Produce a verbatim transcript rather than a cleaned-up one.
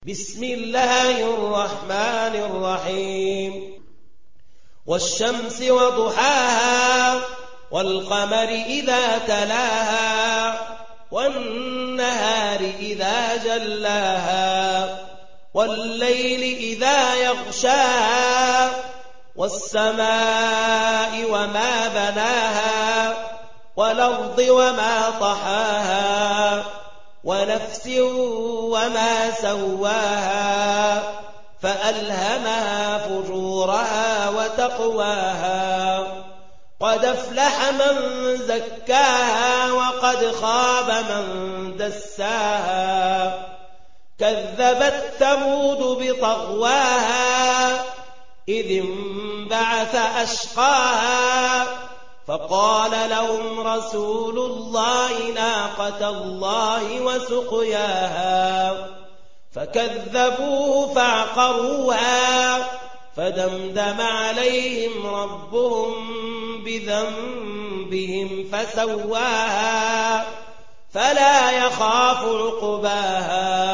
بسم الله الرحمن الرحيم والشمس وضحاها والقمر إذا تلاها والنهار إذا جلاها والليل إذا يغشاها والسماء وما بناها والأرض وما طحاها ونفس وما سواها فألهمها فجورها وتقواها قد أفلح من زكاها وقد خاب من دساها كذبت ثمود بطغواها إذ انبعث أشقاها فقال لهم رسول الله ناقة الله وسقياها فكذبوه فعقروها فدمدم عليهم ربهم بذنبهم فسواها فلا يخاف عقباها